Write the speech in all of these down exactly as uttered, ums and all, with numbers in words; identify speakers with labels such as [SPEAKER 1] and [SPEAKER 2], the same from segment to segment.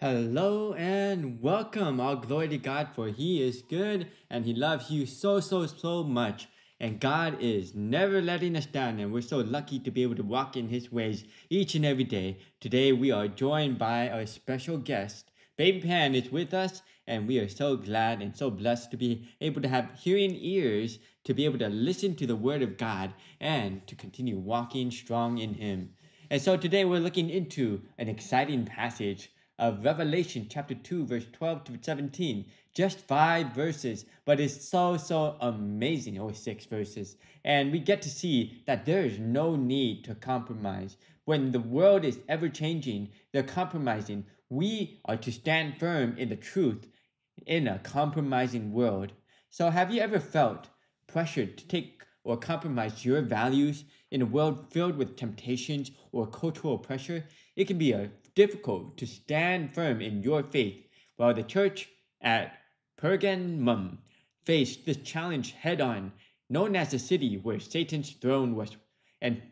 [SPEAKER 1] Hello and welcome. All glory to God, for He is good and He loves you so, so, so much. And God is never letting us down, and we're so lucky to be able to walk in His ways each and every day. Today, we are joined by our special guest. Baby Pan is with us, and we are so glad and so blessed to be able to have hearing ears to be able to listen to the Word of God and to continue walking strong in Him. And so today, we're looking into an exciting passage of Revelation chapter two, verse twelve to seventeen. Just five verses, but it's so, so amazing. Oh, six verses. And we get to see that there is no need to compromise. When the world is ever changing, they're compromising. We are to stand firm in the truth in a compromising world. So, have you ever felt pressured to take or compromise your values in a world filled with temptations or cultural pressure? It can be a difficult to stand firm in your faith, while the church at Pergamum faced this challenge head on, known as the city where Satan's throne was. And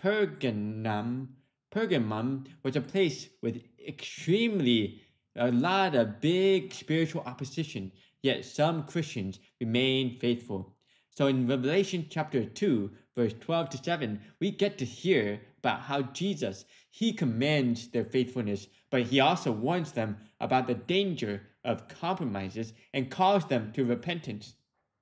[SPEAKER 1] Pergamum, Pergamum was a place with extremely a lot of big spiritual opposition, yet some Christians remain faithful. So in Revelation chapter two, verse twelve to seven, we get to hear about how Jesus, he commends their faithfulness, but he also warns them about the danger of compromises and calls them to repentance.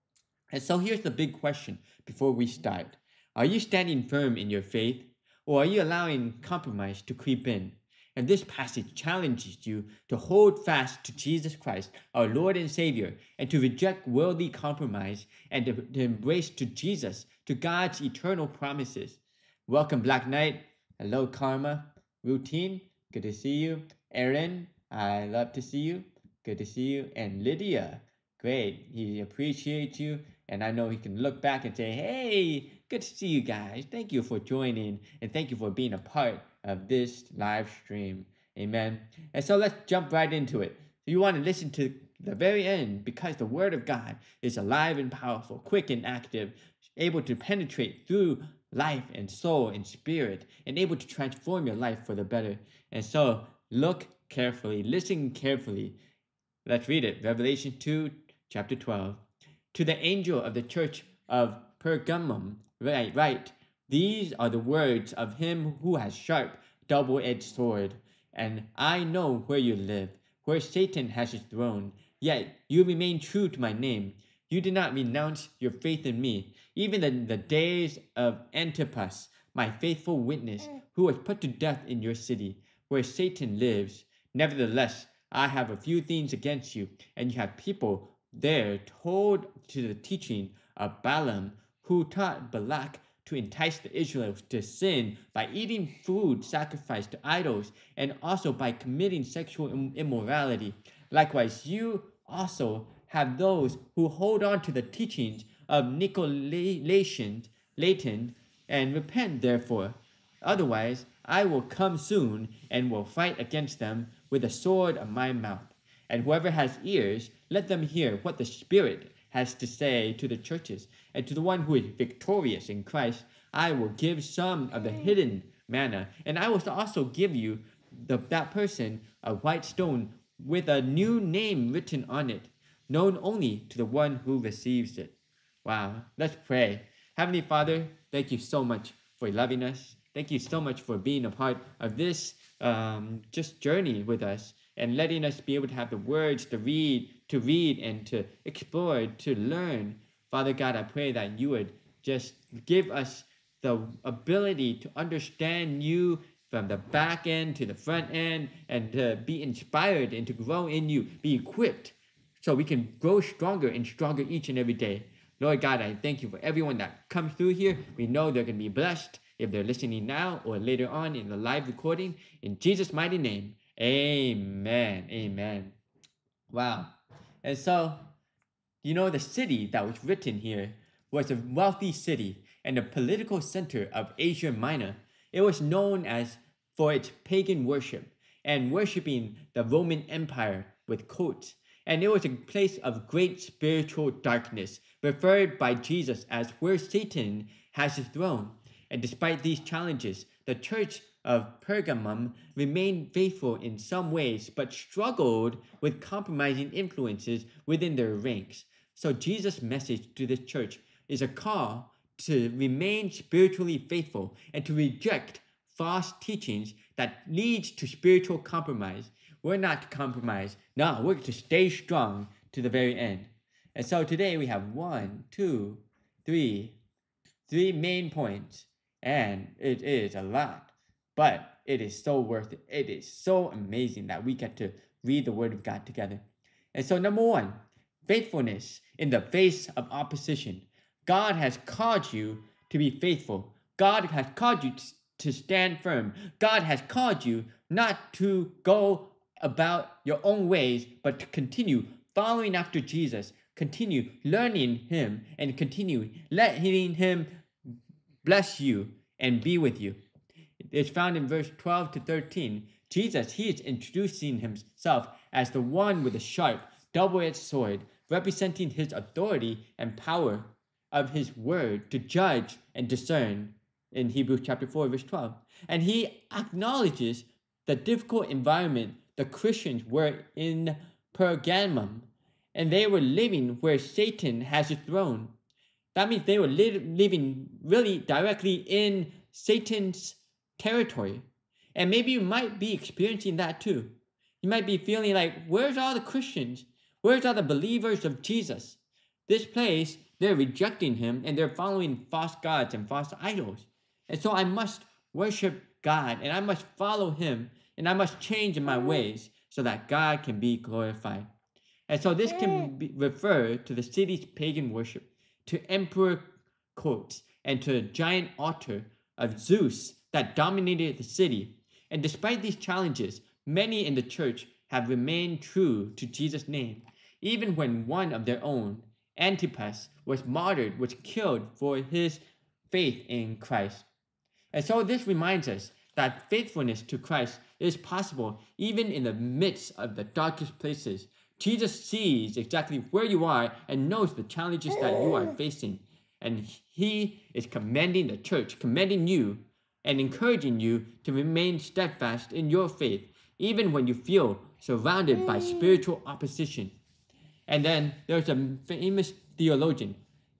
[SPEAKER 1] And so here's the big question before we start. Are you standing firm in your faith, or are you allowing compromise to creep in? And this passage challenges you to hold fast to Jesus Christ, our Lord and Savior, and to reject worldly compromise and to, to embrace to Jesus, to God's eternal promises. Welcome, Black Knight. Hello, Karma. Routine, good to see you. Aaron, I love to see you. Good to see you. And Lydia, great. He appreciates you. And I know he can look back and say, hey, good to see you guys. Thank you for joining. And thank you for being a part of this live stream. Amen. And so let's jump right into it. So you want to listen to the very end because the Word of God is alive and powerful, quick and active, able to penetrate through life and soul and spirit, and able to transform your life for the better. And so look carefully, listen carefully. Let's read it. Revelation two, chapter twelve. To the angel of the church of Pergamum, write, write, these are the words of him who has sharp, double-edged sword. And I know where you live, where Satan has his throne. Yet you remain true to my name. You did not renounce your faith in me, even in the days of Antipas, my faithful witness, who was put to death in your city, where Satan lives. Nevertheless, I have a few things against you, and you have people there hold to the teaching of Balaam, who taught Balak to entice the Israelites to sin by eating food sacrificed to idols and also by committing sexual immorality. Likewise, you also have those who hold on to the teachings of Nicolaitans, Latin, and repent therefore. Otherwise, I will come soon and will fight against them with the sword of my mouth. And whoever has ears, let them hear what the Spirit has to say to the churches. And to the one who is victorious in Christ, I will give some of the hidden manna. And I will also give you, the, that person, a white stone with a new name written on it, known only to the one who receives it. Wow. Let's pray. Heavenly Father, thank you so much for loving us. Thank you so much for being a part of this um, just journey with us and letting us be able to have the words to read, to read and to explore, to learn. Father God, I pray that you would just give us the ability to understand you from the back end to the front end and to be inspired and to grow in you, be equipped so we can grow stronger and stronger each and every day. Lord God, I thank you for everyone that comes through here. We know they're going to be blessed if they're listening now or later on in the live recording. In Jesus' mighty name, amen. Amen. Wow. And so, you know, the city that was written here was a wealthy city and a political center of Asia Minor. It was known as for its pagan worship and worshiping the Roman Empire with cults. And it was a place of great spiritual darkness, referred by Jesus as where Satan has his throne. And despite these challenges, the church of Pergamum remained faithful in some ways, but struggled with compromising influences within their ranks. So Jesus' message to this church is a call to remain spiritually faithful and to reject false teachings that leads to spiritual compromise. We're not to compromise. No, we're to stay strong to the very end. And so today we have one, two, three, three main points. And it is a lot, but it is so worth it. It is so amazing that we get to read the Word of God together. And so number one, faithfulness in the face of opposition. God has called you to be faithful. God has called you to stand firm. God has called you not to go about your own ways, but to continue following after Jesus, continue learning Him, and continue letting Him bless you and be with you. It's found in verse twelve to thirteen. Jesus, He is introducing Himself as the one with a sharp, double-edged sword, representing His authority and power of His word to judge and discern in Hebrews chapter four, verse twelve. And He acknowledges the difficult environment the Christians were in Pergamum, and they were living where Satan has a throne. That means they were li- living really directly in Satan's territory. And maybe you might be experiencing that too. You might be feeling like, where's all the Christians? Where's all the believers of Jesus? This place, they're rejecting Him and they're following false gods and false idols. And so I must worship God and I must follow Him and I must change in my ways so that God can be glorified. And so this can be, refer to the city's pagan worship, to emperor courts, and to a giant altar of Zeus that dominated the city. And despite these challenges, many in the church have remained true to Jesus' name, even when one of their own, Antipas, was martyred, was killed for his faith in Christ. And so this reminds us that faithfulness to Christ is possible even in the midst of the darkest places. Jesus sees exactly where you are and knows the challenges that you are facing. And He is commending the church, commending you, and encouraging you to remain steadfast in your faith, even when you feel surrounded by spiritual opposition. And then there's a famous theologian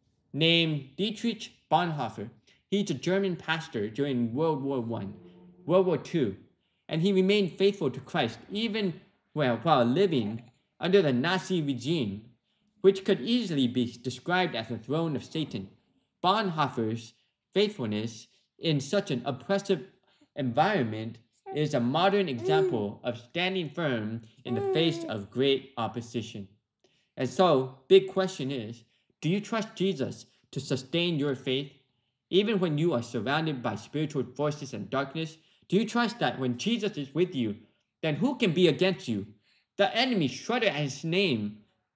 [SPEAKER 1] named Dietrich Bonhoeffer. He's a German pastor during World War One, World War Two, and he remained faithful to Christ even well, while living under the Nazi regime, which could easily be described as the throne of Satan. Bonhoeffer's faithfulness in such an oppressive environment is a modern example of standing firm in the face of great opposition. And so, big question is, do you trust Jesus to sustain your faith? Even when you are surrounded by spiritual forces and darkness, do you trust that when Jesus is with you, then who can be against you? The enemy shudder at His name.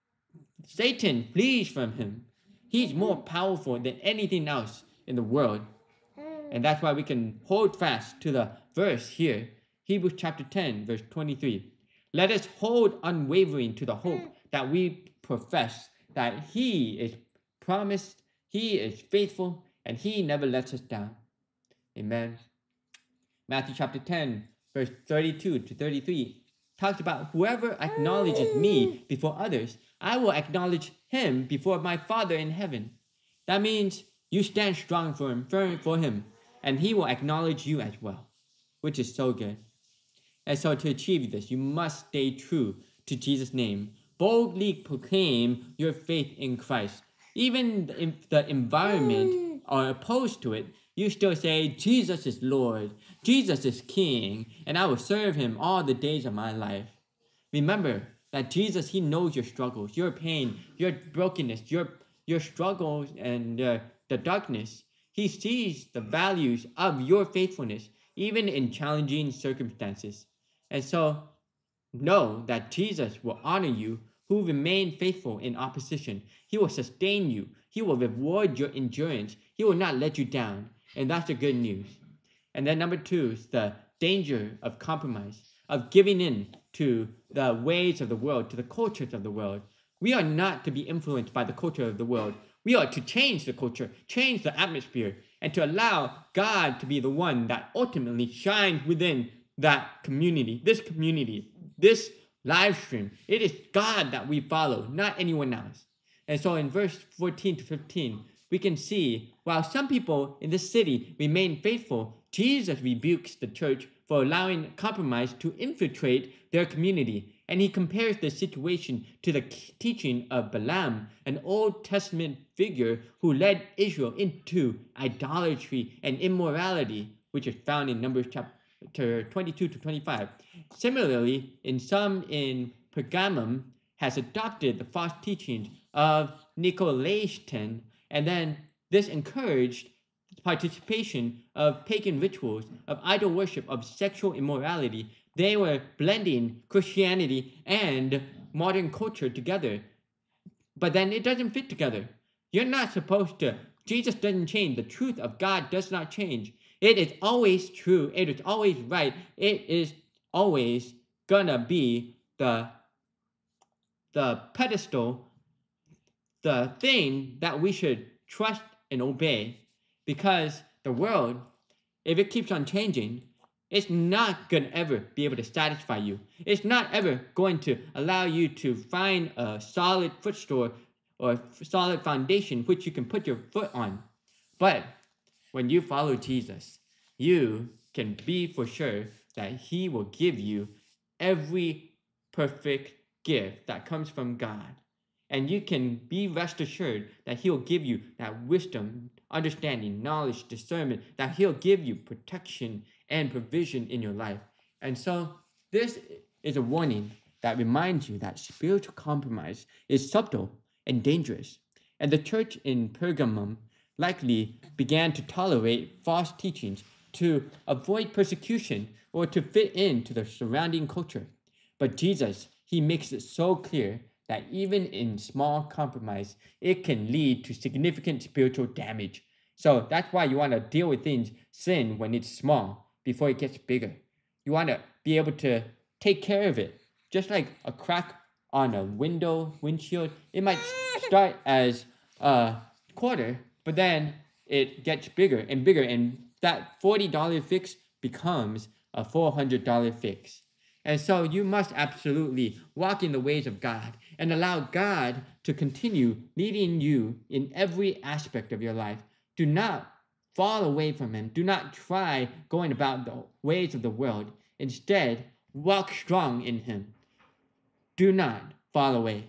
[SPEAKER 1] Satan flees from Him. He's more powerful than anything else in the world. And that's why we can hold fast to the verse here, Hebrews chapter ten, verse twenty-three. Let us hold unwavering to the hope that we profess, that He is promised, He is faithful, and He never lets us down. Amen. Matthew chapter ten, verse thirty-two to thirty-three talks about whoever acknowledges me before others, I will acknowledge him before my Father in heaven. That means you stand strong for him, firm for him, and he will acknowledge you as well, which is so good. And so to achieve this, you must stay true to Jesus' name. Boldly proclaim your faith in Christ. Even if the environment are opposed to it, you still say, Jesus is Lord, Jesus is King, and I will serve Him all the days of my life. Remember that Jesus, He knows your struggles, your pain, your brokenness, your, your struggles, and uh, the darkness. He sees the values of your faithfulness, even in challenging circumstances. And so, know that Jesus will honor you who remain faithful in opposition. He will sustain you. He will reward your endurance. He will not let you down. And that's the good news. And then number two is the danger of compromise, of giving in to the ways of the world, to the cultures of the world. We are not to be influenced by the culture of the world. We are to change the culture, change the atmosphere, and to allow God to be the one that ultimately shines within that community, this community, this live stream. It is God that we follow, not anyone else. And so in verse fourteen to fifteen, we can see while some people in this city remain faithful, Jesus rebukes the church for allowing compromise to infiltrate their community. And he compares the situation to the teaching of Balaam, an Old Testament figure who led Israel into idolatry and immorality, which is found in Numbers chapter twenty-two to twenty-five. Similarly, in some in Pergamum has adopted the false teachings of Nicolaitan, and then this encouraged participation of pagan rituals, of idol worship, of sexual immorality. They were blending Christianity and modern culture together. But then it doesn't fit together. You're not supposed to. Jesus doesn't change. The truth of God does not change. It is always true. It is always right. It is always gonna be the, the pedestal, the thing that we should trust and obey, because the world, if it keeps on changing, it's not going to ever be able to satisfy you. It's not ever going to allow you to find a solid footstool or solid foundation which you can put your foot on. But when you follow Jesus, you can be for sure that he will give you every perfect gift that comes from God. And you can be rest assured that he'll give you that wisdom, understanding, knowledge, discernment, that he'll give you protection and provision in your life. And so this is a warning that reminds you that spiritual compromise is subtle and dangerous. And the church in Pergamum likely began to tolerate false teachings to avoid persecution or to fit into the surrounding culture. But Jesus, he makes it so clear that even in small compromise, it can lead to significant spiritual damage. So that's why you want to deal with things, sin, when it's small, before it gets bigger. You want to be able to take care of it. Just like a crack on a window, windshield, it might start as a quarter, but then it gets bigger and bigger, and that forty dollars fix becomes a four hundred dollars fix. And so you must absolutely walk in the ways of God and allow God to continue leading you in every aspect of your life. Do not fall away from him. Do not try going about the ways of the world. Instead, walk strong in him. Do not fall away.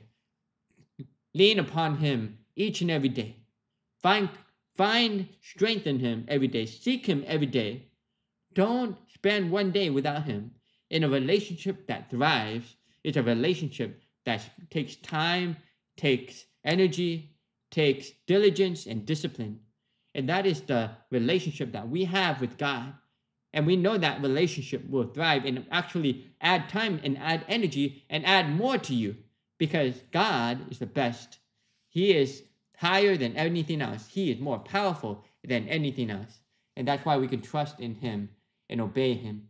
[SPEAKER 1] Lean upon him each and every day. Find, find strength in him every day. Seek him every day. Don't spend one day without him. In a relationship that thrives, it's a relationship that takes time, takes energy, takes diligence and discipline. And that is the relationship that we have with God. And we know that relationship will thrive and actually add time and add energy and add more to you, because God is the best. He is higher than anything else. He is more powerful than anything else. And that's why we can trust in him and obey him.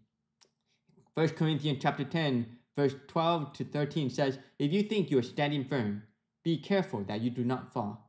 [SPEAKER 1] First Corinthians chapter ten, verse twelve to thirteen says, if you think you are standing firm, be careful that you do not fall.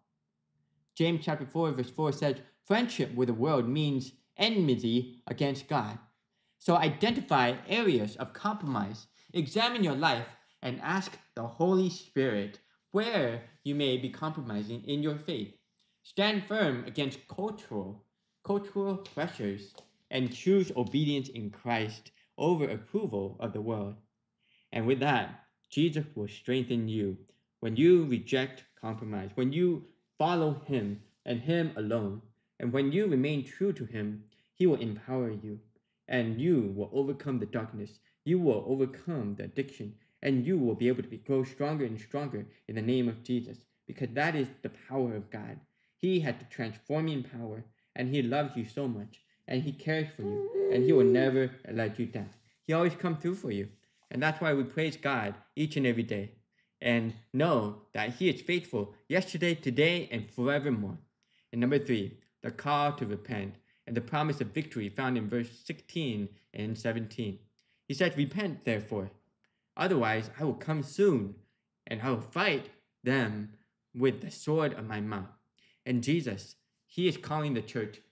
[SPEAKER 1] James chapter four, verse four says, friendship with the world means enmity against God. So identify areas of compromise, examine your life, and ask the Holy Spirit where you may be compromising in your faith. Stand firm against cultural, cultural pressures and choose obedience in Christ over approval of the world. And with that, Jesus will strengthen you when you reject compromise, when you follow him and him alone, and when you remain true to him, he will empower you, and you will overcome the darkness. You will overcome the addiction, and you will be able to be, grow stronger and stronger in the name of Jesus, because that is the power of God. He has the transforming power, and he loves you so much, and he cares for you, and he will never let you down. He always comes through for you. And that's why we praise God each and every day, and know that he is faithful yesterday, today, and forevermore. And number three, the call to repent and the promise of victory found in verse sixteen and seventeen. He said, repent therefore, otherwise I will come soon, and I will fight them with the sword of my mouth. And Jesus, he is calling the church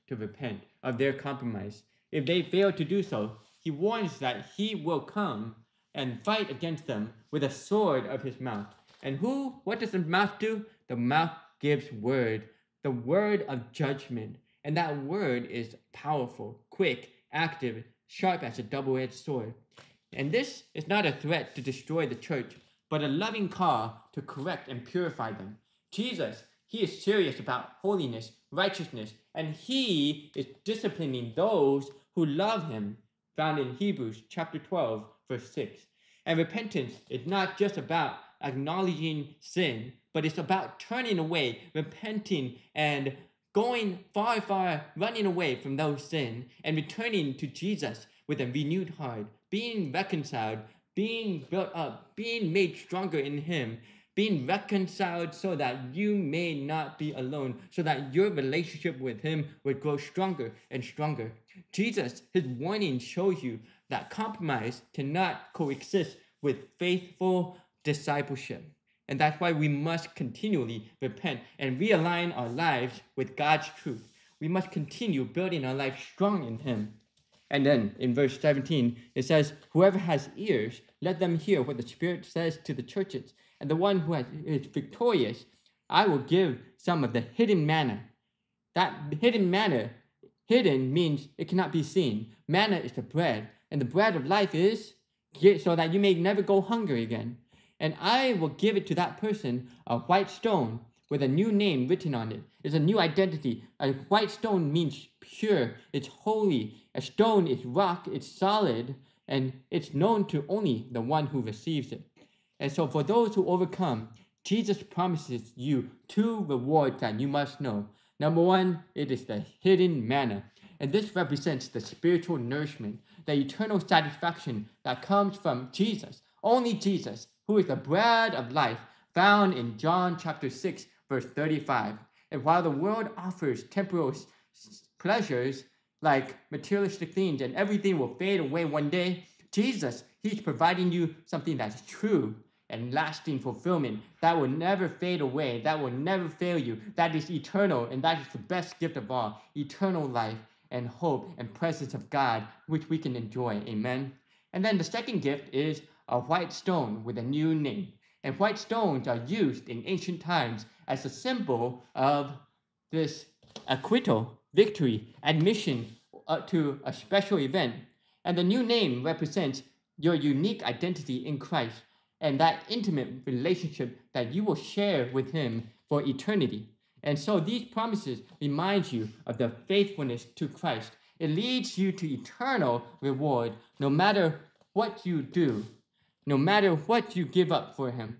[SPEAKER 1] to repent of their compromise. If they fail to do so, he warns that he will come and fight against them with a sword of his mouth. And who, what does the mouth do? The mouth gives word, the word of judgment. And that word is powerful, quick, active, sharp as a double-edged sword. And this is not a threat to destroy the church, but a loving call to correct and purify them. Jesus, he is serious about holiness, righteousness, and he is disciplining those who love him, found in Hebrews chapter twelve, verse six. And repentance is not just about acknowledging sin, but it's about turning away, repenting, and going far, far, running away from those sins and returning to Jesus with a renewed heart, being reconciled, being built up, being made stronger in him, being reconciled so that you may not be alone, so that your relationship with him would grow stronger and stronger. Jesus, his warning shows you that compromise cannot coexist with faithful discipleship. And that's why we must continually repent and realign our lives with God's truth. We must continue building our life strong in him. And then in verse seventeen, it says, whoever has ears, let them hear what the Spirit says to the churches. And the one who has, is victorious, I will give some of the hidden manna. That hidden manna, hidden means it cannot be seen. Manna is the bread, and the bread of life is so that you may never go hungry again. And I will give it to that person, a white stone with a new name written on it. It's a new identity. A white stone means pure, it's holy. A stone is rock, it's solid, and it's known to only the one who receives it. And so for those who overcome, Jesus promises you two rewards that you must know. Number one, it is the hidden manna. And this represents the spiritual nourishment, the eternal satisfaction that comes from Jesus, only Jesus, who is the bread of life, found in John chapter six, verse thirty-five. And while the world offers temporal pleasures like materialistic things and everything will fade away one day, Jesus, he's providing you something that's true and lasting fulfillment that will never fade away, that will never fail you, that is eternal, and that is the best gift of all, eternal life and hope and presence of God, which we can enjoy. Amen. And then the second gift is a white stone with a new name. And white stones are used in ancient times as a symbol of this acquittal, victory, admission uh, to a special event. And the new name represents your unique identity in Christ and that intimate relationship that you will share with him for eternity. And so these promises remind you of the faithfulness to Christ. It leads you to eternal reward no matter what you do, no matter what you give up for him.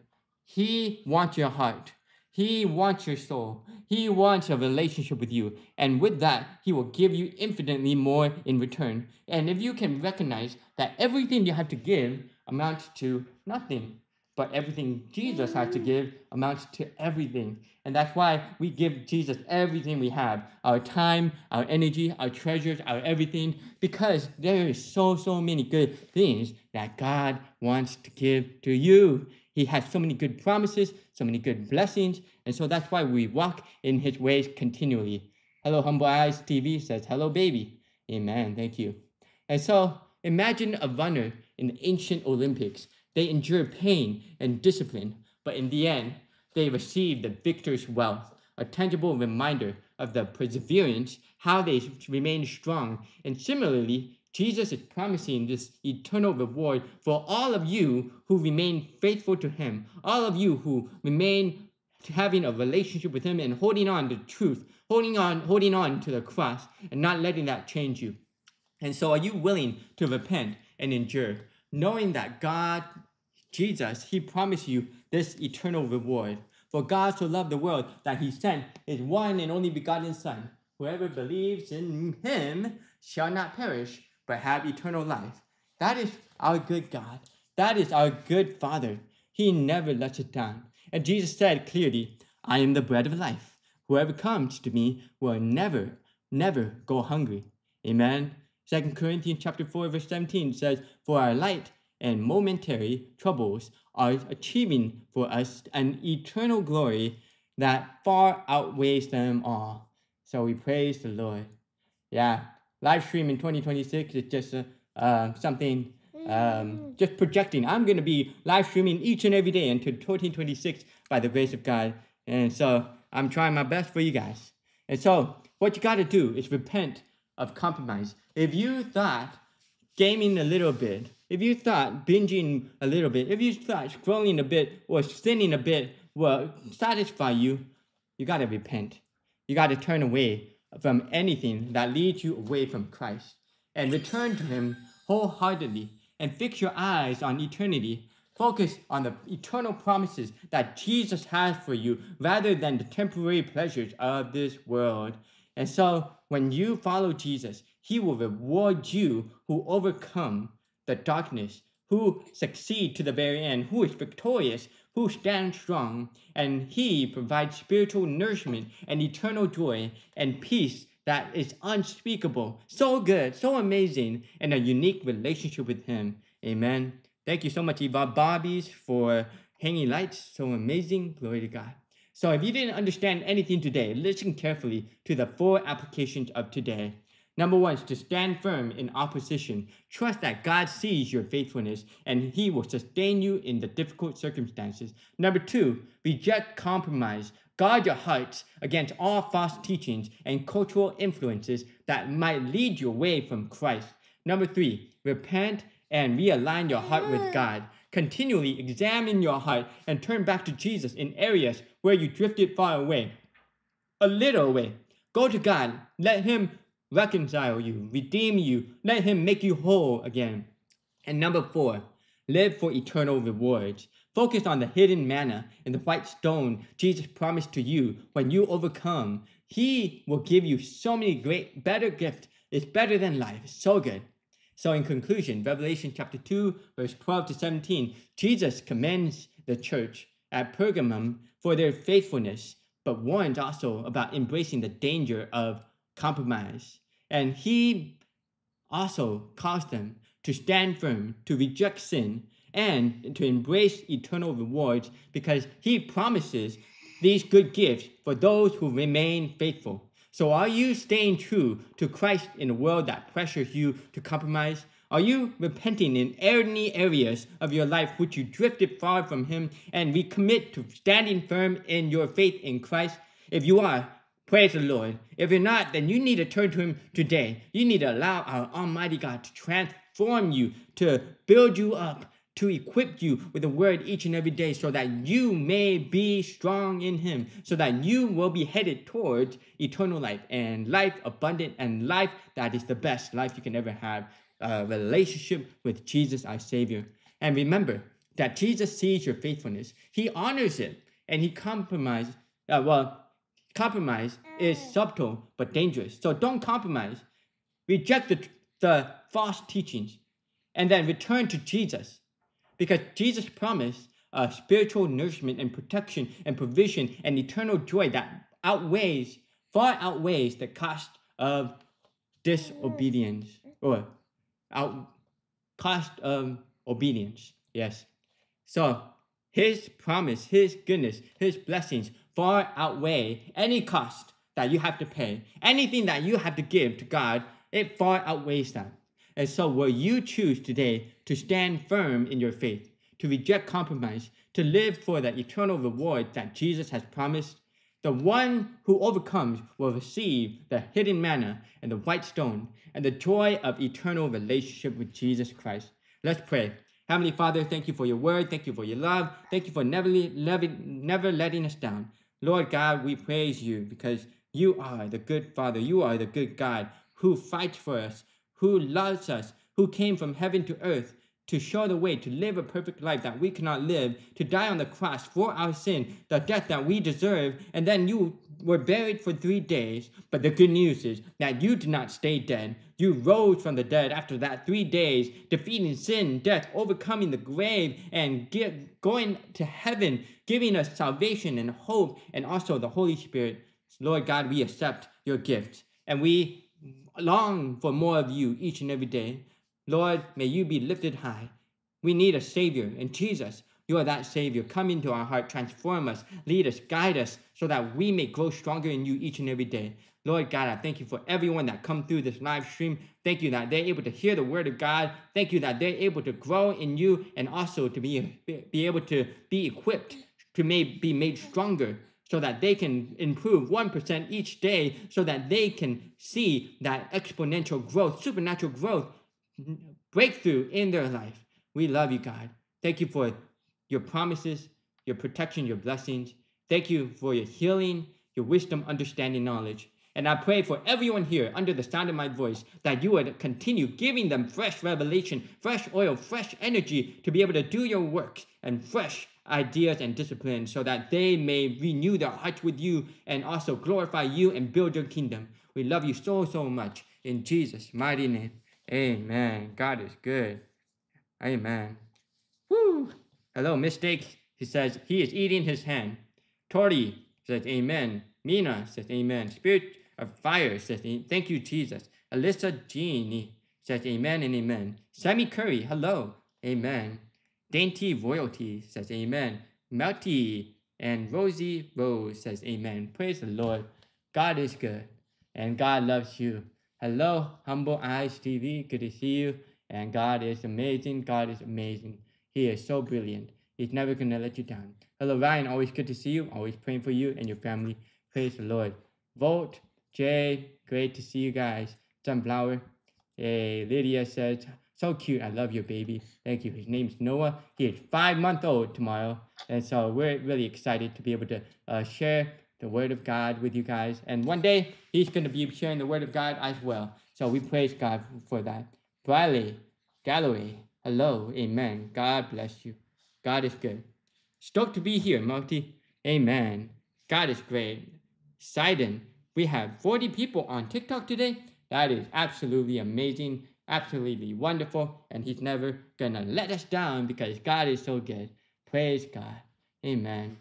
[SPEAKER 1] He wants your heart. He wants your soul. He wants a relationship with you. And with that, he will give you infinitely more in return. And if you can recognize that everything you have to give amounts to nothing, but everything Jesus has to give amounts to everything. And that's why we give Jesus everything we have, our time, our energy, our treasures, our everything, because there is so, so many good things that God wants to give to you. He has so many good promises, so many good blessings, and so that's why we walk in his ways continually. Hello, Humble Eyes T V says, hello, baby. Amen, thank you. And so imagine a runner in the ancient Olympics. They endure pain and discipline, but in the end, they receive the victor's wealth, a tangible reminder of the perseverance, how they remain strong. And similarly, Jesus is promising this eternal reward for all of you who remain faithful to him, all of you who remain having a relationship with him and holding on to truth, holding on, holding on to the cross, and not letting that change you. And so are you willing to repent and endure, knowing that God, Jesus, he promised you this eternal reward? For God so loved the world that he sent his one and only begotten Son. Whoever believes in him shall not perish, but have eternal life. That is our good God. That is our good Father. He never lets us down. And Jesus said clearly, I am the bread of life. Whoever comes to me will never, never go hungry. Amen. Second Corinthians chapter four, verse seventeen says, for our light and momentary troubles are achieving for us an eternal glory that far outweighs them all. So we praise the Lord. Yeah, live stream in twenty twenty-six is just uh, uh, something, um, just projecting. I'm going to be live streaming each and every day until twenty twenty-six by the grace of God. And so I'm trying my best for you guys. And so what you got to do is repent of compromise. If you thought gaming a little bit, if you thought binging a little bit, if you thought scrolling a bit or sinning a bit will satisfy you, you got to repent. You got to turn away from anything that leads you away from Christ and return to Him wholeheartedly and fix your eyes on eternity. Focus on the eternal promises that Jesus has for you rather than the temporary pleasures of this world. And so when you follow Jesus, He will reward you who overcome the darkness, who succeed to the very end, who is victorious, who stands strong, and He provides spiritual nourishment and eternal joy and peace that is unspeakable, so good, so amazing, and a unique relationship with Him. Amen. Thank you so much, Eva Barbies, for hanging lights. So amazing. Glory to God. So if you didn't understand anything today, listen carefully to the four applications of today. Number one is to stand firm in opposition. Trust that God sees your faithfulness and He will sustain you in the difficult circumstances. Number two, reject compromise. Guard your hearts against all false teachings and cultural influences that might lead you away from Christ. Number three, repent and realign your heart with God. Continually examine your heart and turn back to Jesus in areas where you drifted far away, a little away. Go to God. Let Him reconcile you, redeem you, let Him make you whole again. And number four, live for eternal rewards. Focus on the hidden manna and the white stone Jesus promised to you when you overcome. He will give you so many great, better gifts. It's better than life. It's so good. So in conclusion, Revelation chapter two, verse twelve to seventeen, Jesus commends the church at Pergamum for their faithfulness, but warns also about embracing the danger of compromise. And He also calls them to stand firm, to reject sin, and to embrace eternal rewards because He promises these good gifts for those who remain faithful. So are you staying true to Christ in a world that pressures you to compromise? Are you repenting in any areas of your life which you drifted far from Him and recommit to standing firm in your faith in Christ? If you are, praise the Lord. If you're not, then you need to turn to Him today. You need to allow our Almighty God to transform you, to build you up, to equip you with the Word each and every day so that you may be strong in Him, so that you will be headed towards eternal life and life abundant and life that is the best life you can ever have, a relationship with Jesus, our Savior. And remember that Jesus sees your faithfulness. He honors it, and He compromises, uh, well, compromise is subtle but dangerous. So don't compromise. Reject the, the false teachings and then return to Jesus. Because Jesus promised uh, spiritual nourishment and protection and provision and eternal joy that outweighs, far outweighs the cost of disobedience or out, cost of obedience. Yes. So His promise, His goodness, His blessings far outweigh any cost that you have to pay. Anything that you have to give to God, it far outweighs that. And so will you choose today to stand firm in your faith, to reject compromise, to live for the eternal reward that Jesus has promised? The one who overcomes will receive the hidden manna and the white stone and the joy of eternal relationship with Jesus Christ. Let's pray. Heavenly Father, thank you for your word. Thank you for your love. Thank you for never, never, never letting us down. Lord God, we praise you because you are the good Father. You are the good God who fights for us, who loves us, who came from heaven to earth to show the way to live a perfect life that we cannot live, to die on the cross for our sin, the death that we deserve, and then you were buried for three days. But the good news is that you did not stay dead. You rose from the dead after that three days, defeating sin, death, overcoming the grave, and get, going to heaven, giving us salvation and hope, and also the Holy Spirit. Lord God, we accept your gift, and we long for more of you each and every day. Lord, may you be lifted high. We need a Savior, and Jesus, You are that Savior. Come into our heart, transform us, lead us, guide us, so that we may grow stronger in you each and every day. Lord God, I thank you for everyone that come through this live stream. Thank you that they're able to hear the word of God. Thank you that they're able to grow in you and also to be, be able to be equipped to may, be made stronger so that they can improve one percent each day so that they can see that exponential growth, supernatural growth, breakthrough in their life. We love you, God. Thank you for your promises, your protection, your blessings. Thank you for your healing, your wisdom, understanding, knowledge. And I pray for everyone here under the sound of my voice that you would continue giving them fresh revelation, fresh oil, fresh energy to be able to do your work and fresh ideas and discipline so that they may renew their hearts with you and also glorify you and build your kingdom. We love you so, so much. In Jesus' mighty name, amen. God is good. Amen. Woo. Hello, Mistake. He says he is eating his hand. Tori says amen. Mina says amen. Spirit of fire says thank you, Jesus. Alyssa Jeannie says amen and amen. Sammy Curry, hello. Amen. Dainty Royalty says amen. Melty and Rosie Rose says amen. Praise the Lord. God is good and God loves you. Hello, Humble Eyes T V. Good to see you. And God is amazing. God is amazing. He is so brilliant. He's never going to let you down. Hello, Ryan. Always good to see you. Always praying for you and your family. Praise the Lord. Volt, Jay, great to see you guys. Sunflower. Hey, Lydia says, so cute. I love your baby. Thank you. His name's Noah. He is five months old tomorrow. And so we're really excited to be able to uh, share the word of God with you guys. And one day, he's going to be sharing the word of God as well. So we praise God for that. Briley, Galloway, hello, amen. God bless you. God is good. Stoked to be here, Multi. Amen. God is great. Sidon, we have forty people on TikTok today. That is absolutely amazing, absolutely wonderful, and he's never gonna let us down because God is so good. Praise God. Amen.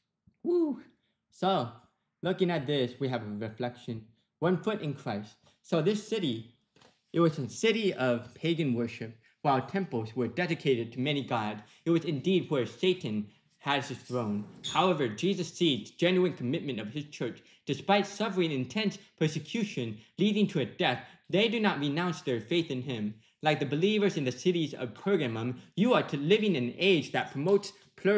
[SPEAKER 1] Woo. So, looking at this, we have a reflection. One foot in Christ. So this city, it was a city of pagan worship, while temples were dedicated to many gods. It was indeed where Satan has his throne. However, Jesus sees genuine commitment of his church. Despite suffering intense persecution leading to a death, they do not renounce their faith in him. Like the believers in the cities of Pergamum, you are to living in an age that promotes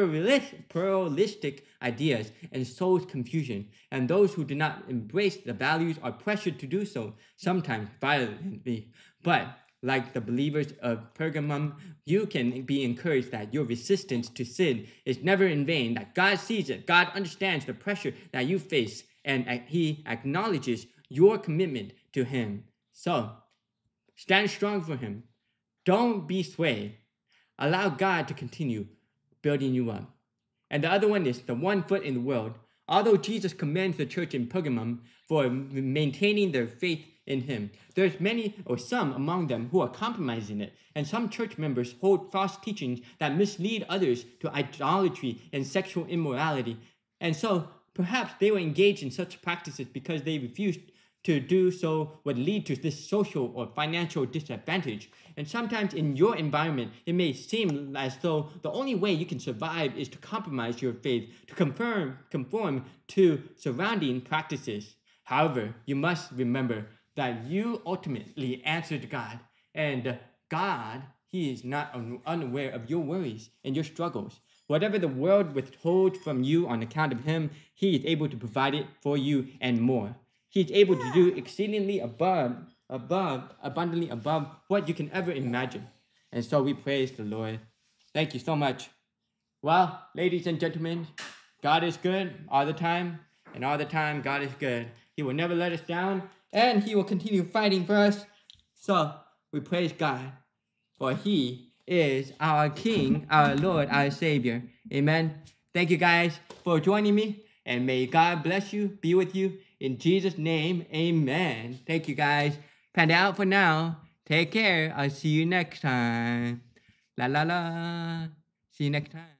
[SPEAKER 1] pluralistic ideas and sows confusion, and those who do not embrace the values are pressured to do so, sometimes violently. But like the believers of Pergamum, you can be encouraged that your resistance to sin is never in vain, that God sees it, God understands the pressure that you face, and he acknowledges your commitment to him. So, stand strong for him. Don't be swayed. Allow God to continue building you up. And the other one is the one foot in the world. Although Jesus commends the church in Pergamum for maintaining their faith in him, there's many or some among them who are compromising it, and some church members hold false teachings that mislead others to idolatry and sexual immorality. And so perhaps they were engaged in such practices because they refused to do so would lead to this social or financial disadvantage. And sometimes in your environment, it may seem as though the only way you can survive is to compromise your faith, to conform, conform to surrounding practices. However, you must remember that you ultimately answer to God, and God, he is not un- unaware of your worries and your struggles. Whatever the world withholds from you on account of him, he is able to provide it for you and more. He's able to do exceedingly above, above, abundantly above what you can ever imagine. And so we praise the Lord. Thank you so much. Well, ladies and gentlemen, God is good all the time, and all the time God is good. He will never let us down, and he will continue fighting for us. So we praise God, for he is our King, our Lord, our Savior. Amen. Thank you guys for joining me, and may God bless you, be with you. In Jesus' name, amen. Thank you guys. Panda out for now. Take care. I'll see you next time. La la la. See you next time.